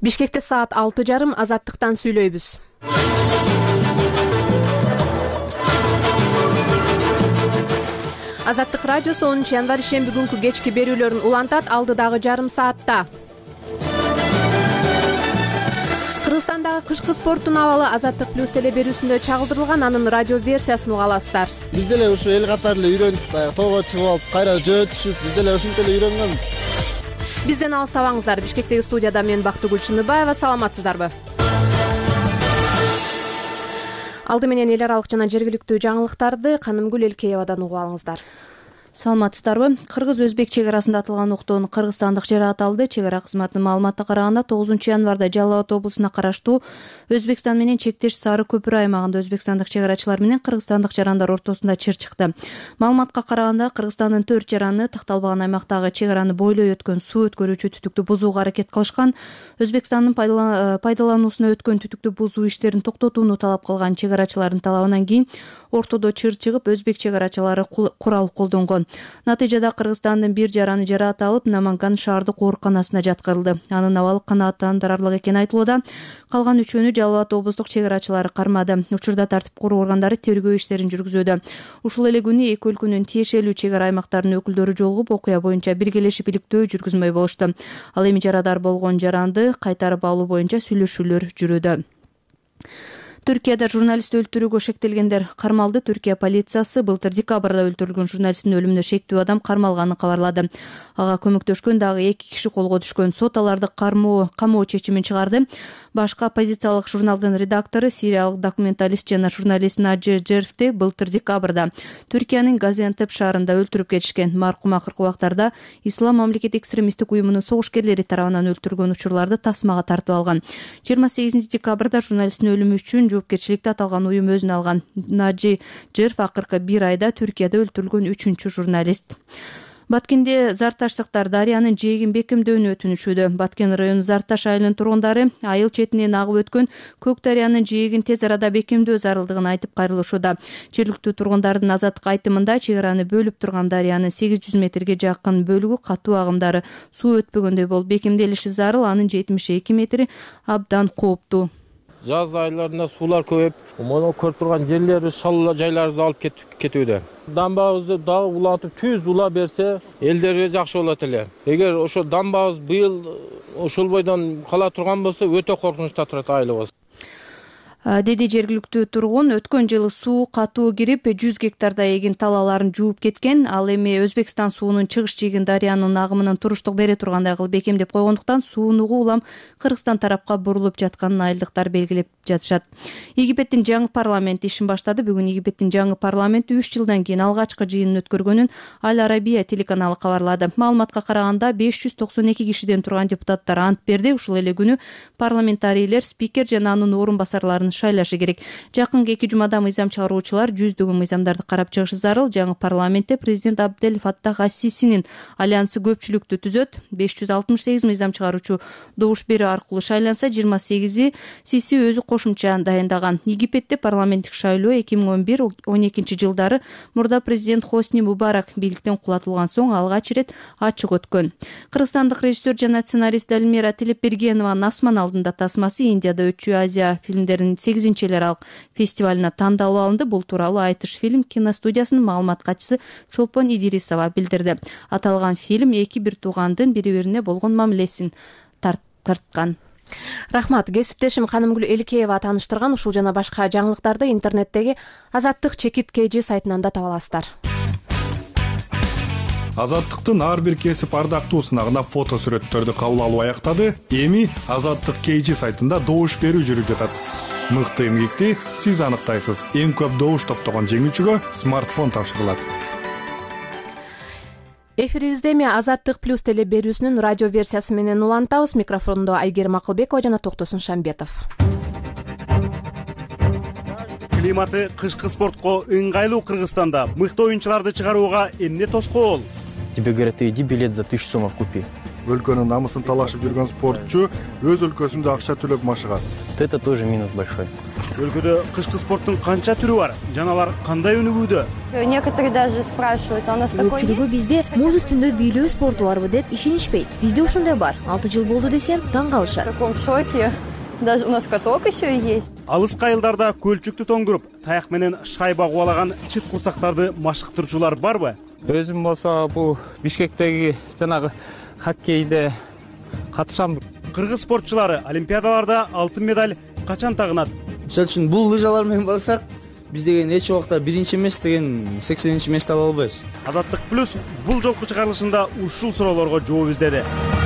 Бишкекте саат 6:30 Азаттыктан сүйлөйбүз. Азаттык радиосу 10 январь ишемби күнкү кечки берүүлөрүн улантат. Алдыдагы жарым саатта Кыргызстандагы кышкы спорттун абалы Азаттык плюс теле берүүсүндө чагылдырылган. Анын радио версиясын уга аласыздар. Биз деле ушу эл катары эле үйрөнүп, тоого чыгып алып, кайра жөө түшүп, биз деле ушинтип эле үйрөнгөнбүз. Бизден алыстабаңыздар. Бишкектеги студияда мен Бактыгүл Чыныбаева. Саламатсыздарбы? Алды менен эл аралык жана жергиликтүү жаңылыктарды Канымгүл Элкеевадан угуп алыңыздар. Саламатсыздарбы? Кыргыз-өзбек чек арасында атылган октон кыргызстандык жарааталды. Чек ара кызматынын маалыматына караганда 9 январда Жалал Абад облусуна караштуу Өзбекстан менен чектеш Сары көпүрө аймагында өзбекстандык чек арачылар менен кыргызстандык жарандар ортосунда чыр чыкты. Маалыматка караганда Кыргызстандын 4 жараны такталбаган аймактагы чек араны бойлой өткөн суу өткөрүүчү түтүктү бузууга аракет кылышкан. Өзбекстандын пайдалануусуна өткөн түтүктү бузуу иштерин токтотууну талап кылган чек арачылардын талабынан кийин ортодо чыр чыгып, өзбек чек арачылары курал колдонгон. Натыйжада Кыргызстандын бир жараны жараат алып, Наманган шаардык ооруканасына жаткырылды. Анын абалы канааттандырарлык экени айтылууда. Калган үчөөнү Жалал Абад облустук чек арачылары кармады. Учурда тартип куруу органдары тергөө иштерин жүргүзүүдө. Ушул эле күнү эки өлкөнүн тиешелүү чек ара аймактарынын өкүлдөрү жолугуп, окуя боюнча биргелешип иликтөө жүргүзмөй болушту. Ал эми жарадар болгон жаранды кайтарып алуу боюнча сүйлөшүүлөр жүрүүдө. Түркияда журналист өлтүрүүгө шектелгендер кармалды. Түркия полициясы былтыр декабрда өлтүрүлгөн журналисттин өлүмүнө шектүү адам кармалганын кабарлады. Ага көмөктөшкөн дагы 2 киши колго түшкөн. Сот аларды камоо чечимин чыгарды. Башка оппозициялык журналдын редактору, сириялык документалист жана журналист Наджи Джерфти былтыр декабрда Түркиянын Газиантеп шаарында өлтүрүп кетишкен. Маркум акыркы убактарда Ислам мамлекет экстремисттик уюмунун согушкерлери тарабынан өлтүргөн учурларды тасмага тартып алган. 28 декабрда журналисттин өлүмү үчүн жоопкерчиликти аталган уюм өзүнө алган. Наджи Джерф акыркы 1 айда Түркияда өлтүрүлгөн 3-чү журналист. Баткенде Зарташтыктар дарыянын жээгин бекемдөөнү өтүнүшүүдө. Баткен районунун Зарташ айылынын тургундары айыл четинен агып өткөн Көк дарыянын жээгин тез арада бекемдөө зарылдыгын айтып кайрылышууда. Жергиликтүү тургундардын азаттык айтымында чек араны бөлүп турган дарыянын 800 метрге жакын бөлүгү катуу агымдары суу өтпөгөндөй болуп бекемделиши зарыл. Анын 72 метри абдан кооптуу. Жаз айларында суулар көбөйүп, моно көрүп турган жерлерибиз, шал жайларыбызды алып кетүүдө. Дамбабызды дагы улантып түз ула берсе, элдерге жакшы болот эле. Эгер ошо дамбабыз быйыл ушул бойдон кала турган болсо, өтө коркунучта турат айылыбыз. Деди жергиликтүү тургун. Өткөн жылы суу катуу кирип 100 гектардай эгин талааларын жууп кеткен. Ал эми Өзбекстан суунун чыгыш жээгин дарыянын агымынын туруштук бере тургандай кылып бекемдеп койгондуктан суунугу улам Кыргызстан тарапка бурулуп жатканын айылдыктар белгилеп жатышат. Египеттин жаңы парламенти ишин баштады. Бүгүн Египеттин жаңы парламенти 3 жылдан кийин алгачкы жыйынын өткөргөнүн Аль Арабия телеканалы кабарлады. Маалыматка караганда 592 кишиден турган депутаттар ант берди. Ушул эле күнү парламентарийлер спикер жана анын орун басарларын шайлашы керек. Жакынкы 2 жумада мыйзам чыгаруучулар жүздөгөн мыйзамдарды карап чыгышы зарыл. Жаңы парламентте президент Абдель Фаттах ас-Сисинин альянсы көпчүлүктү түзөт. 568 мыйзам чыгаруучу добуш берүү аркылуу шайланса, 28 Сиси өзү кошумча дайындаган. Египетте парламенттик шайлоо 2011-12 жылдары мурда президент Хосни Мубарак бийликтен кулатылган соң алгач ирет ачык өткөн. Кыргызстандык режиссер жана сценарист Элмира Телепбергенованын Асман алдында тасмасы Индияда өтчү Азия фильмдеринин 8-эл аралык фестивалына тандалып алынды. Бул тууралуу Айтыш фильм киностудиясынын маалымат катчысы Чолпон Идирисова билдирди. Аталган фильм эки бир туугандын бири-бирине болгон мамилесин тарткан. Рахмат. Кесиптешим Канымгүл Элкеева тааныштырган ушул жана башка жаңылыктарды интернеттеги Азаттык чекит KG сайтынан да таба аласыздар. Азаттыктын ар бир кесип ардактуу сынагына фото сүрөттөрдү кабыл алуу аяктады. Эми Азаттык KG сайтында добуш берүү жүрүп жатат. Мыкты эмгекти сиз аныктайсыз. Эң көп добуш топтогон жеңүүчүгө смартфон тапшырылат. Эфирибизде эми Азаттык плюс теле берүүсүнүн радио версиясы менен улантабыз. Микрофондо Айгерим Акылбекова жана Токтосун Шамбетов. Климаты кышкы спортко ыңгайлуу Кыргызстанда мыкты оюнчуларды чыгарууга эмне тоскоол? Тебе говорят, иди билет за 1000 сомов купи. өлкөнүн намысын талашып жүргөн спортчу өз өлкөсүндө акча төлөп машыгат. Это тоже минус большой. Өлкөдө кышкы спорттун канча түрү бар жана алар кандай өнүгүүдө? Некоторые даже спрашивают, а у нас такое көпчүлүгү бизде муз үстүндө бийлөө спорту барбы деп ишенишпейт. Бизде ушундай бар. 6 жыл болду десем таң калышат. в таком шоке. Даже у нас каток еще есть. Алыскы айылдарда көлчүктү тоңдуруп, таяк менен шайба кубалаган чыт курсактарды машыктырчулар барбы? Өзүм болсо бул Бишкектеги жанагы хоккейде катышам. Кыргыз спортчулары олимпиадаларда алтын медаль качан тагынат? Мисалы үчүн бул лыжалар менен барсак, биз деген эч убакта биринчи эмес деген 80-нчи месте ала албайбыз. Азаттык плюс бул жолку чыгарылышында ушул суроолорго жооп издеди.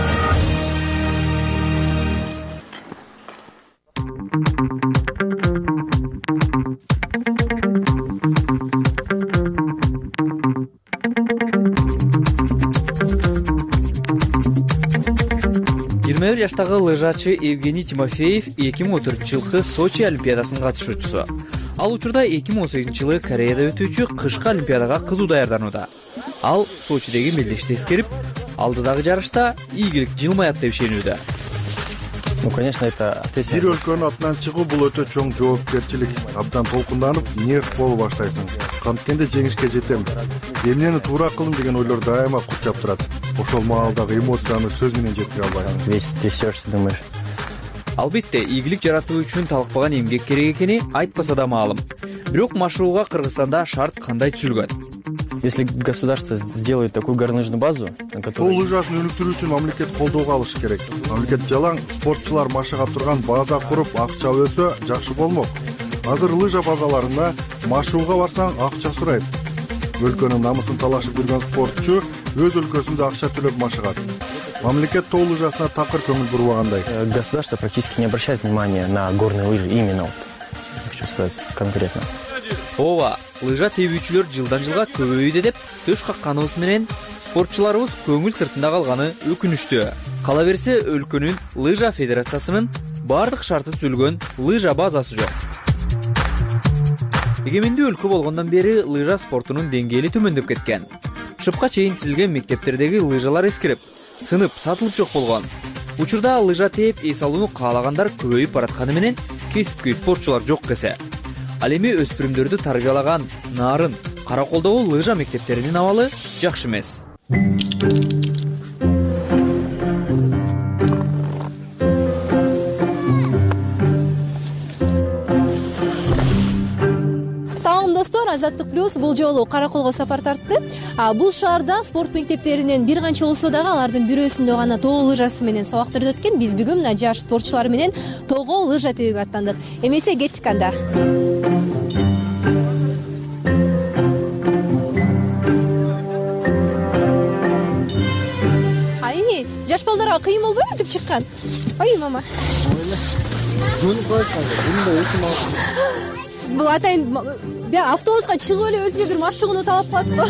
Жаштагы лыжачы Евгений Тимофеев 2014 жылкы Сочи олимпиадасынын катышуучусу. Ал учурда 2018 жылы Кореяда өтүүчү кышкы олимпиадага кызуу даярданууда. Ал Сочидеги мелдешти эскерип, алдыдагы жарышта ийгилик жылмаят деп ишенүүдө. Ну, конечно, это Бир өлкөнүн атынан чыгуу бул өтө чоң жоопкерчилик. Абдан толкунданып, нерв болуп баштайсың. Канткенде жеңишке жетем, эмнени туура кылдым деген ойлор дайыма курчап турат. Ошол маалдагы эмоцияны сөз менен жеткире албайсың. весь трясешься, думаешь. Албетте, ийгилик жаратуу үчүн талкпаган эмгек керек экени айтпаса да маалым. Бирок машыгууга Кыргызстанда шарт кандай түзүлгөн? Если государство сделает такую горнолыжную базу, на Тоо которой... лыжасын өнүктүрүү үчүн мамлекет колдоого алышы керек. Мамлекет жалаң спортчулар машыга турган база куруп, акча өсө жакшы болмок. Азыр лыжа базаларына машыгууга барсаң акча сурайт. Өлкөнүн намысын талашып жүргөн спортчу өз өлкөсүндө акча төлөп машыгат. Мамлекет тоо лыжасына такыр көңүл бурбагандай. Государство практически не обращает внимания на горные лыжи, именно вот, хочу сказать конкретно. Ооба, лыжа тебүүчүлөр жылдан жылга көбөйүүдө деп төш какканыбыз менен спортчуларыбыз көңүл сыртында калганы өкүнүчтүү. Кала берсе, өлкөнүн лыжа федерациясынын бардык шарты түзүлгөн лыжа базасы жок. Эгемендүү өлкө болгондон бери лыжа спортунун деңгээли төмөндөп кеткен. Шыпка чейин тизилген мектептердеги лыжалар эскирип, сынып, сатылып жок болгон. Учурда лыжа тээп эс алууну каалагандар көбөйүп баратканы менен кесипкөй спортчулар жок кесе. Ал эми өспүрүмдөрдү тарбиялаган Нарын, Караколдогу лыжа мектептеринин абалы жакшы эмес. Салам достор, Азаттык плюс бул жолу Караколго сапар тартты. Бул шаарда спорт мектептеринен бир канча болсо дагы алардын бирөөсүндө гана тоо лыжасы менен сабактарды өткөн. Биз бүгүн мына жаш спортчулар менен тоого лыжа тебүүгө аттандык. Эмесе кеттик анда. Жаш балдарга кыйын болбойбу деп чыккан? Ой, мама. Бул атайын автобуска чыгып эле өзүнө бир машыгууну талап кылат го.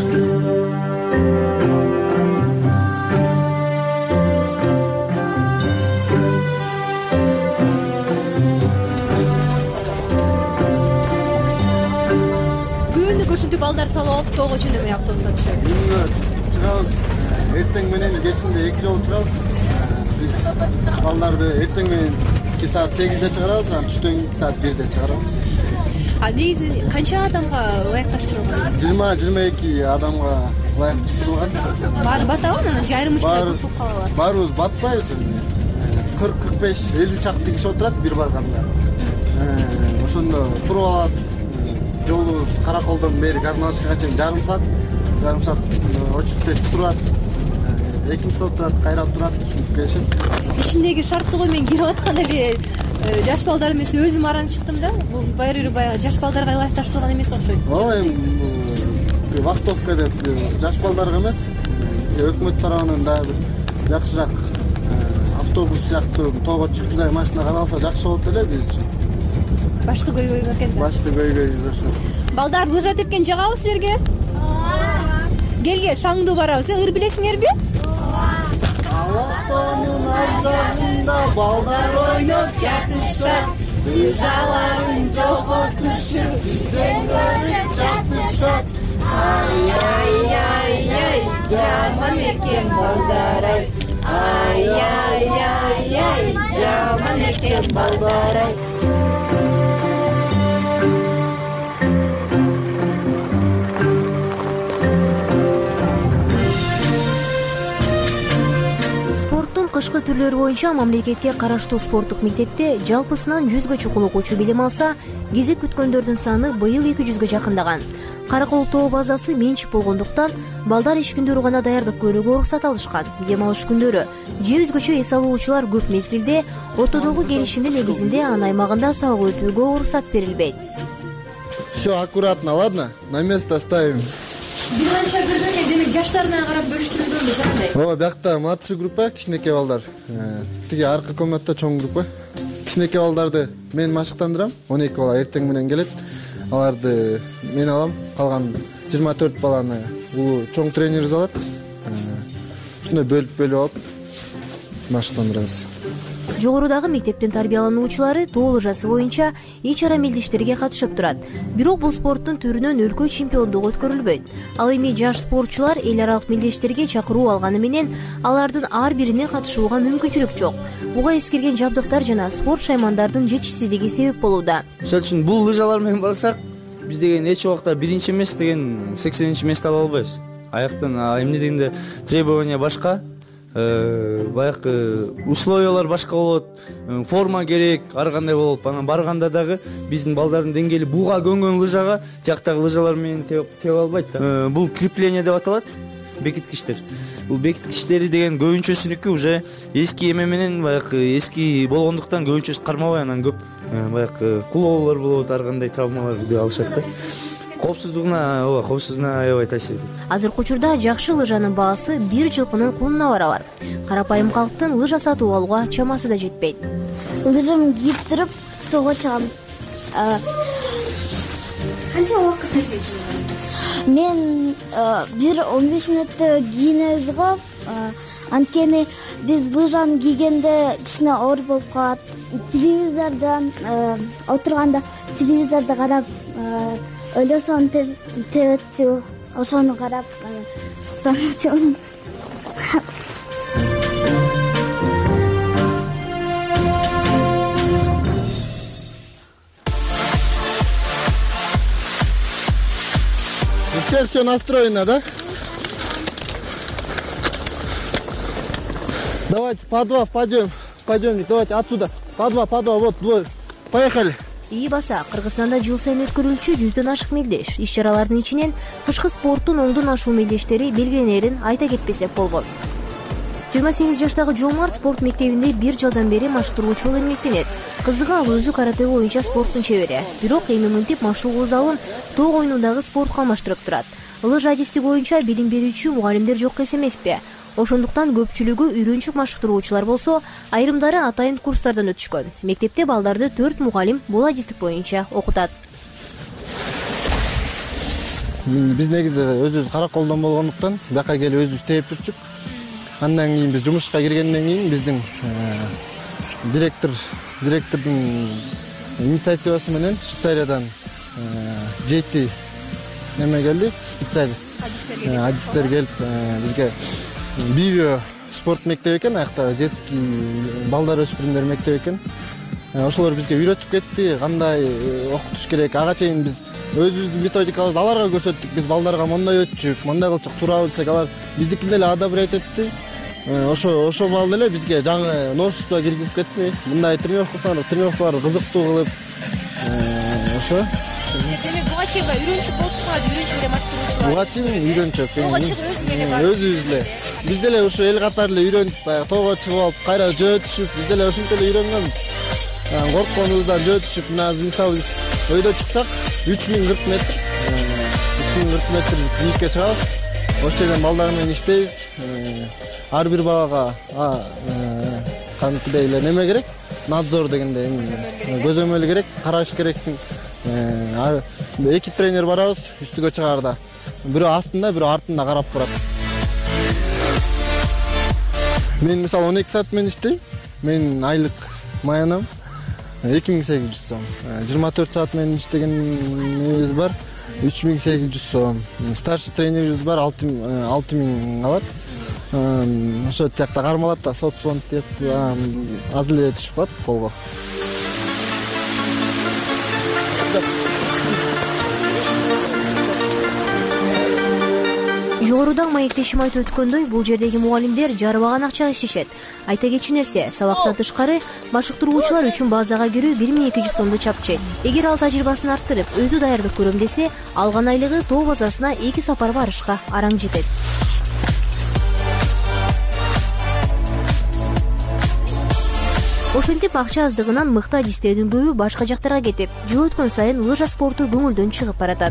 Күндү көшүнтүп балдар салып алып тоого чөнөмөй автобуска түшөт. Чыгабыз. Эртең менен кечинде 2 жолу чыгабыз. Биз балдарды эртең менен 2 саат 8-де чыгарабыз, анан түштөн 2 саат 1-де чыгарабыз. Негизи канча адамга ылайыкташтырылган? 20-22 адамга ылайыкташтырылган. Баары батабы, анан айрым учурда көп калабы? Баарыбыз батпайбыз. 40-45-50 чакты киши отурат бир барганда. Ошондо туруп алат. Жолубуз Караколдон бери Гарналышкага чейин жарым саат очередтешип турат. Экинчи отурат, кайра турат, ушинтип келишет. Ичиндеги шарттыгы мен кирип атканда эле жаш балдар эмес, өзүм аранып чыктым да. Бул баягы жаш балдарга ылайыкташтырылган эмес окшойт. Ооба, эми вахтовка деп жаш балдарга эмес, бизге өкмөт тарабынан дагы бир жакшыраак автобус сыяктуу тоого чыкчудай машина каралса жакшы болот эле биз үчүн. Башкы көйгөй экен да. Башкы көйгөйүбүз ошо. Балдар, лыжа тепкен жагабы силерге? Келге, шаңдуу барабыз, ыр билесиңерби? Алактонун аздагында балдар ойноп жатышат, лыжаларын жоготушуп, бизден көрүп жатышат. Ай, жаман экен балдар ай. Ай ай ай ай жаман экен балдар ай. Спорттун кышкы түрлөрү боюнча мамлекетке караштуу спорттук мектепте жалпысынан 100гө чукул окуучу билим алса, кезек күткөндөрдүн саны быйыл 200гө жакындаган. Каракол тоо базасы менчик болгондуктан балдар иш күндөрү гана даярдык көрүүгө уруксат алышкан. Дем алыш күндөрү же өзгөчө эс алуучулар көп мезгилде ортодогу келишимдин негизинде анын аймагында сабак өтүүгө уруксат берилбейт. Все аккуратно, ладно? На место ставим. Бир канча көргөн демек жаштарына карап бөлүштүрүлгөнбү кандай? Ооба, биякта младший группа, кичинекей балдар. Тиги аркы комнатта чоң группа. Кичинекей балдарды мен машыктандырам. 12 бала эртең менен келет. Аларды мен алам. Калган 24 баланы бул чоң тренер алат. Ушундай бөлүп алып машыктандырабыз. Жогорудагы мектептин тарбиялануучулары тоо лыжасы боюнча ич ара мелдештерге катышып турат. Бирок бул спорттун түрүнөн өлкө чемпиондугу өткөрүлбөйт. Ал эми жаш спортчулар эл аралык мелдештерге чакыруу алганы менен алардын ар бирине катышууга мүмкүнчүлүк жок. Буга эскирген жабдыктар жана спорт шаймандардын жетишсиздиги себеп болууда. Ошол үчүн бул лыжалар менен барсак, биз деген эч убакта биринчи эмес деген 80-месте ала албайбыз. Аяктан эмне дегенде требования башка. Баягы условиялар башка болот, форма керек, ар кандай болот. Анан барганда дагы биздин балдардын деңгээли буга көнгөн лыжага жактагы лыжалар менен тебе албайт да. Бул крепление деп аталат, бекиткичтер. Бул бекиткичтери деген көбүнчөсүнүкү уже эски эме менен баягы эски болгондуктан көбүнчөсү кармабай, анан көп баягы кулоолор болот, ар кандай травмаларды алышат да. Коопсуздугуна аябай таасир этет. Азыркы учурда жакшы лыжанын баасы бир жылкынын кунуна барабар. Карапайым калктын лыжа сатып алууга чамасы да жетпейт. Лыжамды кийип туруп тоого чыгам. Канча убакыт кетесиз? Мен бир 15 мүнөттө кийинебиз го. Анткени биз лыжаны кийгенде кичине оор болуп калат. Телевизордон отурганда телевизорду карап ойлосоң тебетчү, ошону карап суктанчу. У всех все настроено, да? Давайте по два впадем. Давайте отсюда. По два, вот двое. Поехали. Баса, Кыргызстанда жыл сайын өткөрүлчү 100дөн ашык мелдеш. Иш-чаралардын ичинен кышкы спорттун оңдон ашуу мелдештери белгиленерин айта кетпесек болбос. 28 жаштагы Жомар спорт мектебинде 1 жылдан бери машыктыруучу болуп эмгектенет. Кызыгы ал өзү карате боюнча спорттун чебери. Бирок эми мынтип машыгуу залын тоо оюнундагы спортко алмаштырып турат. Лыжа адисти боюнча билим берүүчү мугалимдер жок эмеспи? Ошондуктан көпчүлүгү үйрөнчүк машыктыруучулар болсо, айрымдары атайын курстардан өтүшкөн. Мектепте балдарды 4 мугалим бул адистик боюнча окутат. Биз негизи өзүбүз Караколдон болгондуктан бияка келип өзүбүз тээп жүрчүк. Андан кийин биз жумушка киргенден кийин биздин директордун инициативасы менен Швейцариядан 7 неме келди, специалист. Адистер келип бизге Бивио спорт мектеби экен, аякта детский балдар өспүрүмдөр мектеби экен. Ошолор бизге үйрөтүп кетти, кандай окутуш керек. Ага чейин биз өзүбүздүн методикабызды аларга көрсөттүк. Биз балдарга мондай өтчүк, мондай кылчык, туура билсек, алар биздикин деле одобрять этти. Ошо бал деле бизге жаңы новшество киргизип кетти. Мындай тренировкаларды кызыктуу кылып, ошо. Демек буга чейин үйрөнчүк болчусуңар, үйрөнчүк эле машыктыруучулар. Буга чейин үйрөнчүк. Тоого чыгып өзүң эле бар. Өзүбүз эле. Биз деле ушу эл катары эле үйрөнүп, баягы тоого чыгып алып, кайра жөө түшүп, биз деле ошентип эле үйрөнгөнбүз. Коркконубуздан жөө түшүп, мисалы биз өйдө чыксак 3040 метр. 3040 метр бийликке чыгабыз. Ошол жерден балдар менен иштейбиз. Ар бир балага кантип эле неме керек? Надзор дегенде көзөмөл керек, караш керексиң. Эки тренер барабыз, үстүгө чыгаарда. Бирөө астында, бирөө артында карап турат. Мен мисалы 12 саат менен иштейм. Мен айлык маянам 2800 сом. 24 саат менен иштегенибиз бар. 3800 сом. Старший тренерибиз бар, 6000 алат. ошо тиякта кармалат да соцфонд деп азыр эле түшүп калат колго. Жогоруда маектешим айтып өткөндөй, бул жердеги мугалимдер жарыбаган акчага иштешет. Айта кетчү нерсе, сабактан тышкары машыктыруучулар үчүн базага кирүү 1200 сомду чапчыйт. Эгер ал тажрыйбасын арттырып, өзү даярдык көрөм десе, алган айлыгы тоо базасына 2 сапар барышка араң жетет. Ошентип акча аздыгынан мыкты адистердин көбү башка жактарга кетип, жыл өткөн сайын лыжа спорту көңүлдөн чыгып баратат.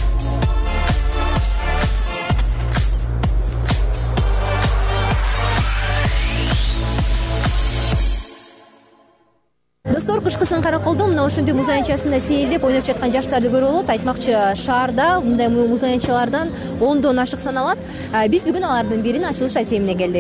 Достор, кышкысын Караколдо мына ошентип муз аянтчасында сейилдеп ойноп жаткан жаштарды көрүп болот. Айтмакчы, шаарда мындай муз аянтчалардан 10дон ашык саналат. Биз бүгүн алардын бирин ачылыш эсебине келдик.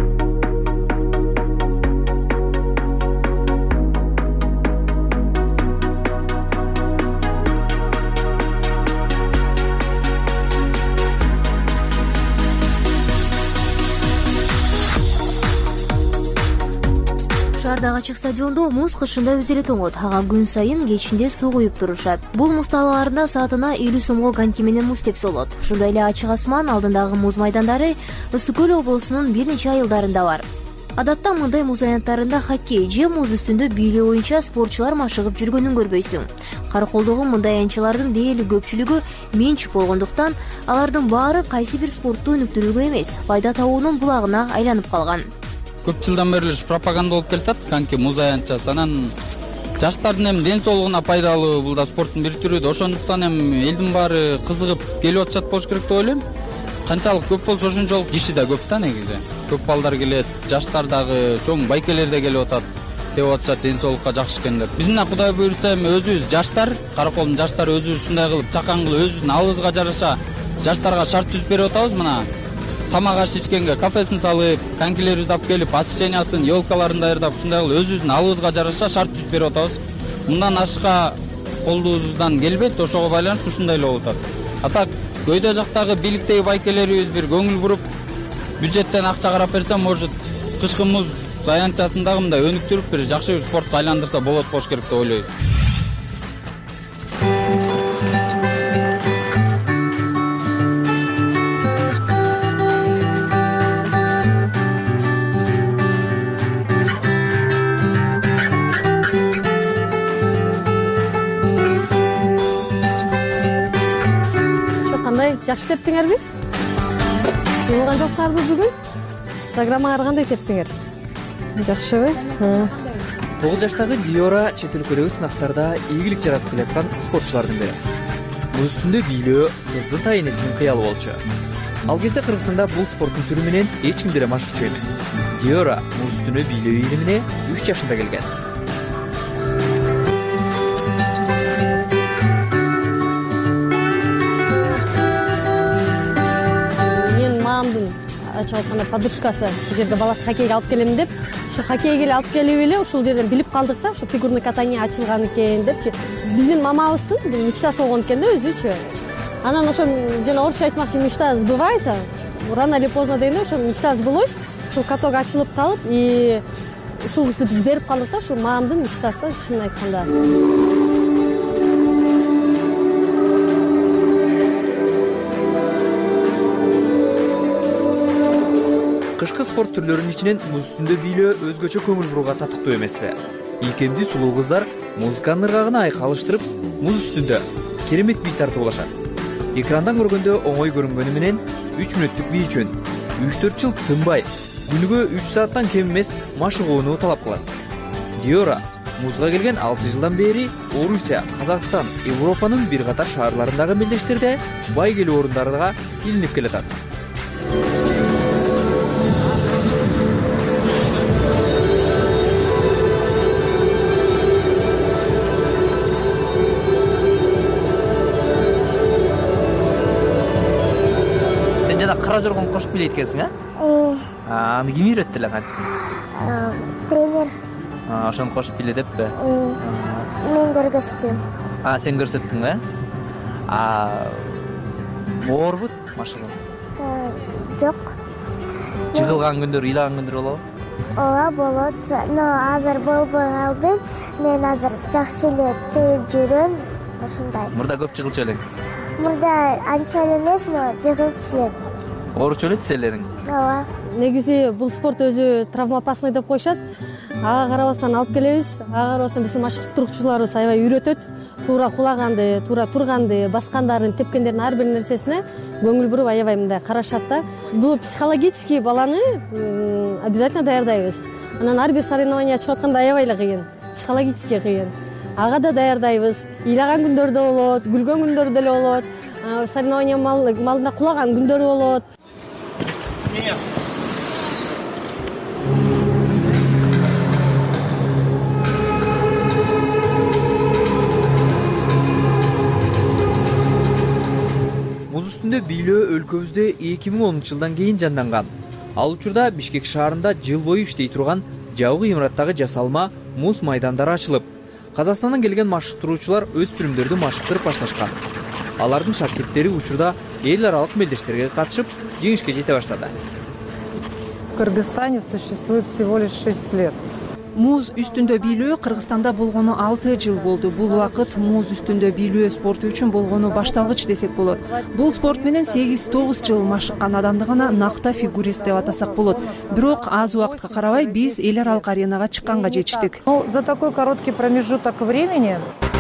Шаардагы ачык стадиондо муз кышында өзү эле тоңот. Ага күн сайын кечинде суу куюп турушат. Бул муз талааларында саатына 50 сомго коньки менен муз тепсе болот. Ушундай эле ачык асман алдындагы муз майдандары Ысык көл облусунун бир нече айылдарында бар. Адатта мындай муз аянттарында хоккей же муз үстүндө бийлөө боюнча спортчулар машыгып жүргөнүн көрбөйсүң. Караколдогу мындай аянтчылардын дээрлик көпчүлүгү менчик болгондуктан алардын баары кайсы бир спортту өнүктүрүүгө эмес, пайда табуунун булагына айланып калган. Көп жылдан бери пропаганда болуп келатат коньки муз аянтчасы. Анан жаштардын эми ден соолугуна пайдалуу, бул да спорттун бир түрү. Ошондуктан эми элдин баары кызыгып келип атышат болуш керек деп ойлойм. Канчалык көп болсо ошончолук киши да көп да негизи. Көп балдар келет, жаштар дагы, чоң байкелер да келип атат. Деп атышат ден соолукка жакшы экен деп. Биз мына Кудай буйрса эми өзүбүз жаштар, Караколдун жаштары өзүбүз ушундай кылып чакан кылып өзүбүздүн алыбызга жараша жаштарга шарт түзүп берип атабыз. Мына тамак аш ичкенге кафесин салып, конькилерибизди алып келип, освещениясын, елкаларын даярдап, ушундай кылып өзүбүздүн алыбызга жараша шарт түзүп берип атабыз. Мындан ашка колубуздан келбейт, ошого байланыштуу ушундай эле болуп атат. А так көйдө жактагы бийликтеги байкелерибиз бир көңүл буруп, бюджеттен акча карап берсе, может, кышкы муз аянтчасын дагы мындай өнүктүрүп бир жакшы бир спортко айландырса болот болуш керек деп ойлойбуз. Жакшы тептиңерби? Жуулган жоксуздарбы бүгүн? Программаңар кандай тептиңер? Жакшыбы? 9 жаштагы Диора чет өлкөдөгү сынактарда ийгилик жаратып келаткан спортчулардын бири. Муз үстүндө бийлөө кыздын тайынесинин кыялы болчу. Ал кезде Кыргызстанда бул спорттун түрү менен эч ким деле машыкчу эмес. Диора муз үстүнө бийлөө илимине 3 жашында келген. Ачык айтканда подружкасы ушул жерде баласы хоккейге алып келем деп, ушу хоккейге алып келип эле ушул жерден билип калдык да, ушу фигурный катание ачылган экен депчи. Биздин мамабыздын мечтасы болгон экен да өзүчү. Анан ошо жана орусча айтмакчы, мечта сбывается. Рано или поздно дейм, ошо мечта сбылось. Ушул каток ачылып калып, и ушул кызды биз берип калдык да, ушу мамамдын мечтасы да, чынын айтканда. Кышкы спорт түрлөрүнүн ичинен муз үстүндө бийлөө өзгөчө көңүл бурууга татыктуу эмеспи? Ийкемдүү сулуу кыздар музыканын ыргагына айкалыштырып, муз үстүндө керемет бий тартуулашат. Экрандан көргөндө оңой көрүнгөнү менен 3 мүнөттүк бий үчүн 3-4 жыл тынбай, күнүгө 3 сааттан кем эмес машыгууну талап кылат. Диора музга келген 6 жылдан бери Орусия, Казакстан, Европанын бир катар шаарларындагы мелдештерде байгелүү орундарга илинип келатат. Кара жоргон кошуп билет экенсиң, аны ким үйрөттү эле кантип? Тренер. Ошону кошуп биле деппи? Мен көргөздүм. Сен көрсөттүңбү? Оорбу машыгуу? Жок. жыгылган күндөр, ыйлаган күндөр болобу? Ооба, болот. Но азыр болбой калдым. Мен азыр жакшы эле тебип жүрөм. Ушундай. Мурда көп жыгылчу элең? Мурда анча эле эмес, но жыгылчу элем. Ооручу эле тизелериң? Ооба. Негизи бул спорт өзү травмоопасный деп коюшат. Ага карабастан алып келебиз. Ага карабастан биздин машыктыруучуларыбыз аябай үйрөтөт. Туура кулаганды, туура турганды, баскандарын, тепкендердин ар бир нерсесине көңүл буруп аябай мындай карашат да. Бул психологический баланы обязательно даярдайбыз. Анан ар бир соревнование чыгып атканда аябай эле кыйын, психологически кыйын. Ага да даярдайбыз. Ыйлаган күндөрдө болот, күлгөн күндөрдө эле болот. Соревнование малында кулаган күндөрү болот. Муз үстүндө бийлөө өлкөбүздө 2010 жылдан кийин жанданган. Ал учурда Бишкек шаарында жыл бою иштей турган жабык имараттагы жасалма муз майдандары ачылып, Казакстандан келген машыктыруучулар өспүрүмдөрдү машыктырып башташкан. Алардын шакирттери учурда эл аралык мелдештерге катышып, жеңишке жете баштады. В Кыргызстане существует всего лишь 6 лет. Муз үстүндө бийлөө Кыргызстанда болгону 6 жыл болду. Бул убакыт муз үстүндө бийлөө спорту үчүн болгону башталгыч десек болот. Бул спорт менен 8-9 жыл машыккан адамды гана накта фигурист деп атасак болот. Бирок аз убакытка карабай биз эл аралык аренага чыкканга жетиштик. За такой короткий промежуток времени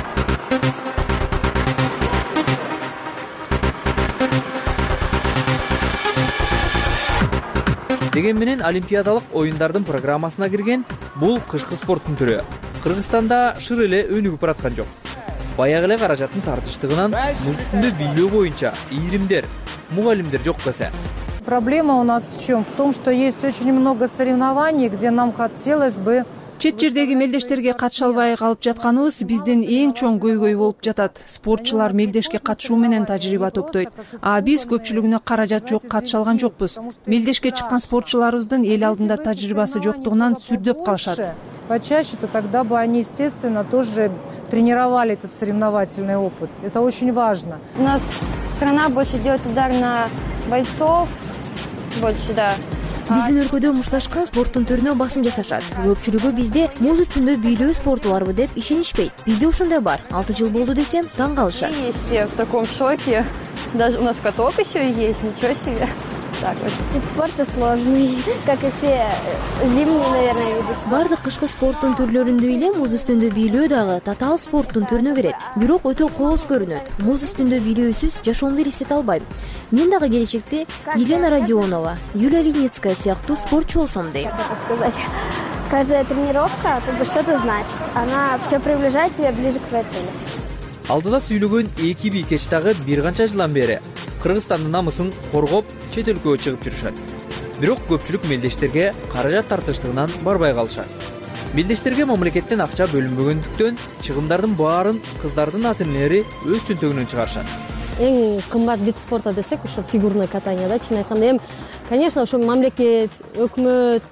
Деген менен олимпиадалык оюндардын программасына кирген бул кышкы спорттун түрү Кыргызстанда шыр эле өнүгүп бараткан жок. Баягы эле каражаттын тартыштыгынан муз үстүндө бийлөө боюнча ийримдер, мугалимдер жок десе. Проблема у нас в чем? В том, что есть очень много соревнований, где нам хотелось бы Чет жердеги мелдештерге катыша албай калып жатканыбыз биздин эң чоң көйгөй болуп жатат. Спортчулар мелдешке катышуу менен тажрыйба топтойт. А биз көпчүлүгүнө каражат жок, катыша алган жокпуз. Мелдешке чыккан спортчуларыбыздын эл алдында тажрыйбасы жоктугунан сүрдөп калышат. Почаще, то тогда бы они, естественно, тоже тренировали этот соревновательный опыт. Это очень важно. У нас страна больше делает удар на бойцов, больше, да. Биздин өлкөдө мушташка спорттун түрүнө басым жасашат. Көпчүлүгү бизде муз үстүндө бийлөө спорту барбы деп ишенишпейт. Бизде ушундай бар. 6 жыл болду десем, таң калышат. Все в таком шоке. Даже у нас каток еще есть, ничего себе. Так вот. Вид спорта сложный, как и все зимние, наверное, виды. Бардык кышкы спорттун түрлөрүндөй эле муз үстүндө бийлөө дагы татаал спорттун түрүнө кирет. Бирок өтө кооз көрүнөт. Муз үстүндө бийлөөсүз жашоомду элестете албайм. Мен дагы келечекте Елена Родионова, Юлия Леницкая сыяктуу спортчу болсом дейм. Каждая тренировка как бы что-то значит. Она все приближает тебя ближе к твоей цели. Алдыда сүйлөгөн эки бийкеч дагы бир канча жылдан бери Кыргызстандын намысын коргоп, чет өлкөгө чыгып жүрүшөт. Бирок көпчүлүк мелдештерге каражат тартыштыгынан барбай калышат. Мелдештерге мамлекеттен акча бөлүнбөгөндүктөн чыгымдардын баарын кыздардын ата-энелери өз чөнтөгүнөн чыгарышат. Эң кымбат вид спорта десек, ушул фигурное катание, да, чын айтканда. Конечно, ушул мамлекет, өкмөт,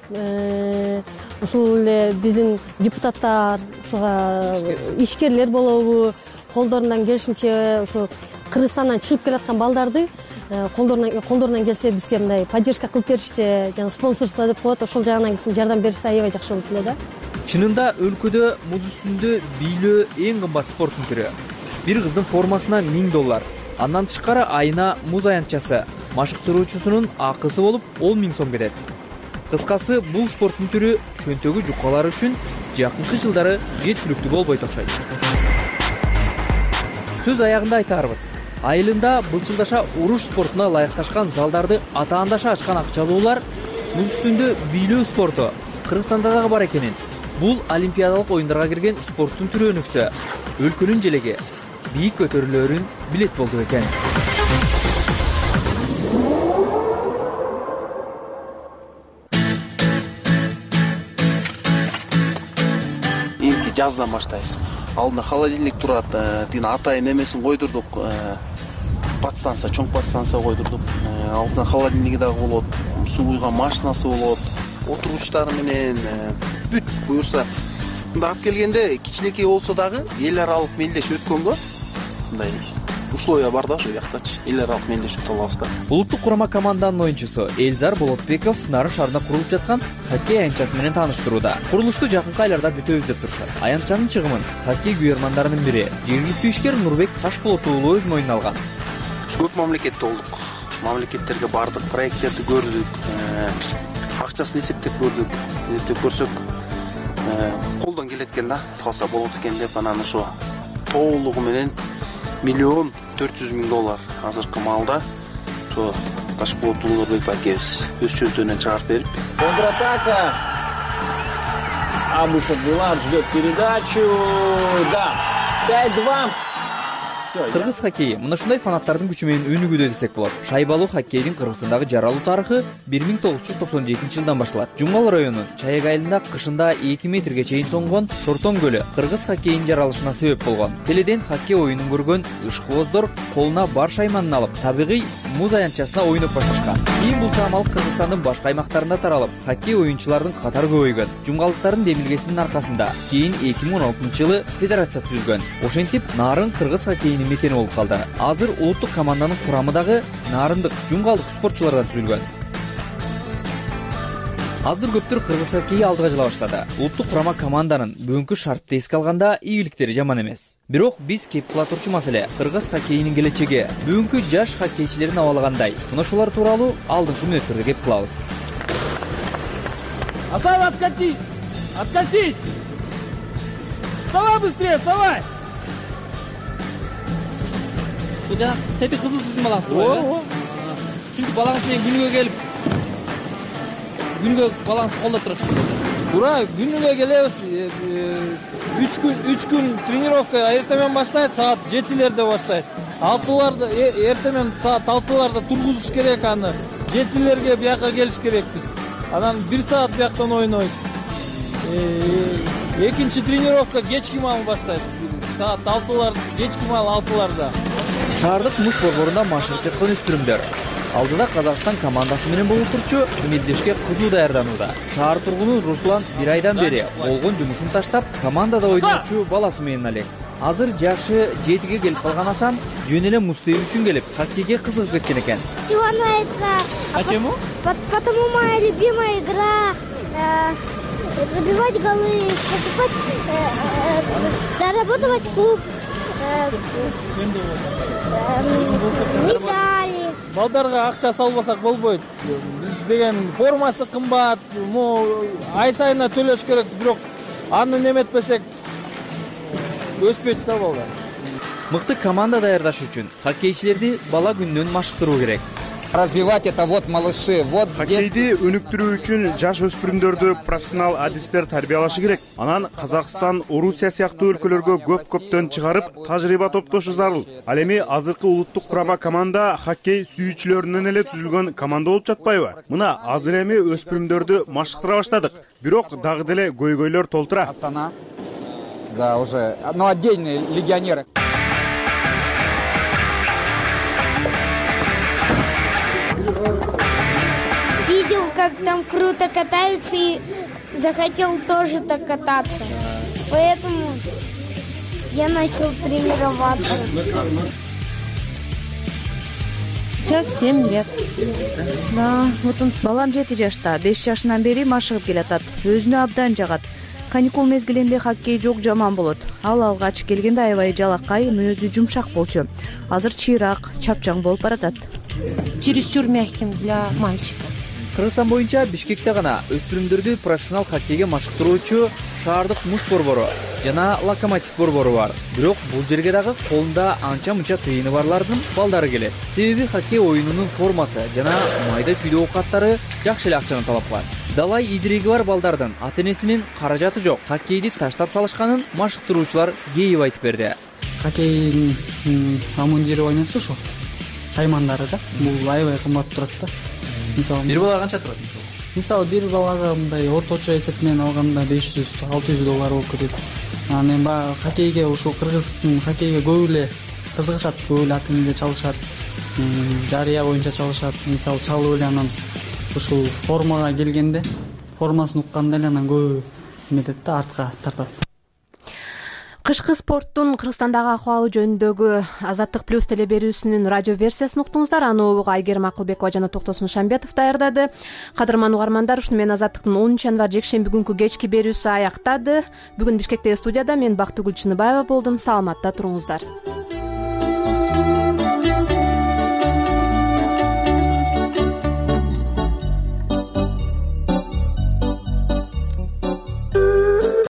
ушул эле биздин депутаттар, ушуга ишкерлер болобу, колдорунан келишинче ушу Кыргызстандан чыгып келаткан балдарды колдорунан келсе бизге мындай поддержка кылып беришсе, жана спонсорство деп коет, ошол жагынан жардам беришсе аябай жакшы болот эле да. Чынында өлкөдө муз үстүндө бийлөө эң кымбат спорттун түрү. Бир кыздын формасына $1000. Андан тышкары айына муз аянтчасы, машыктыруучусунун акысы болуп 10.000 сом кетет. Кыскасы, бул спорттун түрү чөнтөгү жуккалар үчүн жакынкы жылдары жеткиликтүү болбойт окшойт. Сөз аягында айтарбыз. Айылында былчылдаша уруш спортуна ылайыкташкан залдарды атаандаша ачкан акчалуулар муз үстүндө бийлөө спорту Кыргызстанда дагы бар экенин, бул олимпиадалык оюндарга кирген спорттун түрү өнүксө, өлкөнүн желеги бийик көтөрүлөрүн билет болду экен. Эми жаздан баштайбыз. Алдында холодильник турат, тиги атайын эмесин койдурдук. Подстанция, чоң подстанция койдурдук. Алдында холодильниги дагы болот, суу куйган машинасы болот, отургучтары менен бүт буюрса. Мында алып келгенде кичинекей болсо дагы эл аралык мелдеш өткөнгө мындай условия бар да ошол жактачы эл аралык мелдешүү алабыз да. Улуттук курама команданын оюнчусу Элзар Болотбеков нарын шаарында курулуп жаткан хоккей аянтчасы менен тааныштырууда. Курулушту жакынкы айларда бүтөбүз деп турушат. Аянтчанын чыгымын хоккей күйөрмандарынын бири жергиликтүү ишкер Нурбек Ташболот уулу өз мойнуна алган. Көп мамлекетте болдук. Мамлекеттерге бардык, проекттерди көрдүк, акчасын эсептеп көрдүк. Эсептеп көрсөк, колдон келет экен да, салса болот экен деп, анан ошо толугу менен $1,400,000 азыркы маалда ошо Ташболот Нурбек акебиз өз чөнтөгүнөн чыгарып берип. Контратака. Абушев Булат ждет передачу. Да. 5-2. Кыргыз хоккейи мына ушундай фанаттардын күчү менен өнүгүүдө десек болот. Шайбалуу хоккейдин Кыргызстандагы жаралуу тарыхы 1997 жылдан башталат. Жумгал районунун Чайык айылында кышында 2 метрге чейин тоңгон Шортон көлү кыргыз хоккейинин жаралышына себеп болгон. Теледен хоккей оюнун көргөн ышкыбоздор колуна бар шайманын алып, табигый муз аянтчасына ойноп башташкан. Кийин бул самал Кыргызстандын башка аймактарында таралып, хоккей оюнчулардын катары көбөйгөн. Жумгалдыктардын демилгесинин аркасында кийин 2016 жылы федерация түзүлгөн. Ошентип нарын кыргыз хоккейинин мекени болуп калды. Азыр улуттук команданын курамы дагы нарындык, жумгалдык спортчулардан түзүлгөн. Азыр көптөр кыргыз хоккейи алдыга жыла баштады. Улуттук курама команданын бүгүнкү шартты эске алганда ийгиликтери жаман эмес. Бирок биз кеп кыла турчу маселе кыргыз хоккейинин келечеги. Бүгүнкү жаш хоккейчилердин абалагандай. Мына ушулар тууралуу алдыңкы мүнөттөрдө кеп кылабыз. Асай, откати! Откатись! Вставай быстрее, вставай! Бул жана тети кызыл сиздин балаңыз турбайбы? Чүнкү балаңыз менен күнүгө келип балаңызды колдоп турасыз. Туура, күнүгө келебиз. 3 күн тренировка эртемен баштайт, саат 7-лерде баштайт. 6-ларда эртемен саат 6-ларда тургузуш керек аны. 7-лерге бияка келиш керекпиз. Анан 1 саат бияктан ойнойт. Экинчи тренировка кечки маал баштайт. Саат 6-лар, кечки маал 6-ларда. Шаардык муз борборунда машыгып жаткан өспүрүмдөр. Алдыда Казакстан командасы менен болуп турчу мелдешке кызуу даярданууда. Шаар тургуну Руслан 1 айдан бери болгон жумушун таштап, командада ойночу баласы менен алек. Азыр жашы 7-ге келип калган Асан жөн эле муз тебүү үчүн келип, хоккейге кызыгып кеткен экен. Чего нравится? Почему? Потому моя любимая игра забивать голы, покупать, зарабатывать клуб, медали. Балдарга акча салбасак болбойт. Биз деген формасы кымбат, ай сайына төлөш керек, бирок аны неметпесек өспөйт да балдар. Мыкты команда даярдаш үчүн хоккейчилерди бала күнүнөн машыктыруу керек. Развивать это вот малыши, вот хоккейди өнүктүрүү үчүн жаш өспүрүмдөрдү профессионал адистер тарбиялашы керек. Анан Казакстан, Орусия сыяктуу өлкөлөргө көптөн чыгарып, тажрыйба топтошу зарыл. Ал эми азыркы улуттук курама команда хоккей сүйүүчүлөрүнөн эле түзүлгөн команда болуп жатпайбы? Мына азыр эми өспүрүмдөрдү машыктыра баштадык. Бирок дагы деле көйгөйлөр толтура. Астана. Да, уже, но отдельные легионеры. Видел, как там круто катаются, и захотел тоже так кататься. Поэтому я начал тренироваться. Сейчас 7 лет. Да, вот он балам 7 жашта, 5 жашынан бери машыгып келатат. Өзүнө абдан жагат. Каникул мезгилинде хоккей жок жаман болот. Ал алгач келгенде аябай жалакай, мүнөзү жумшак болчу. Азыр чыйрак, чапчаң болуп баратат. Чересчур мягким для мальчика. Кыргызстан боюнча Бишкекте гана өспүрүмдөрдү профессионал хоккейге машыктыруучу шаардык муз борбору жана локомотив борбору бар. Бирок бул жерге дагы колунда анча-мынча тыйыны барлардын балдары келет. Себеби хоккей оюнунун формасы жана майда чүйдө оокаттары жакшы эле акчаны талап кылат. Далай идириги бар балдардын ата-энесинин каражаты жок. Хоккейди таштап салышканын машыктыруучулар кейип айтып берди. Хоккейдин амундири ойносо ошо шаймандары да. Бул аябай кымбат турат да. Мисалы, бир балага канча турат? Мисалы, бир балага мындай орточо эсеп менен алганда $500-600 болуп кетет. Анан эми хоккейге ушул кыргыздын хоккейге көп эле кызыгышат, көп эле ата-энелер чалышат, жарыя боюнча чалышат. Мисалы, чалып эле анан ушул формага келгенде, формасын укканда эле анан көп эметет да, артка тартат. Кышкы спорттун Кыргызстандагы акыбалы жөнүндөгү Азаттык плюс телеберүүсүнүн радио версиясын уктуңуздар. Аны угууга Айгерим Акылбекова жана Токтосун Шамбетов даярдады. Кадырман угармандар, ушуну менен Азаттыктын 10 январь жекшемби күнкү кечки берүүсү аяктады. Бүгүн Бишкектеги студияда мен Бактыгүл Чыныбаева болдум. Саламатта туруңуздар.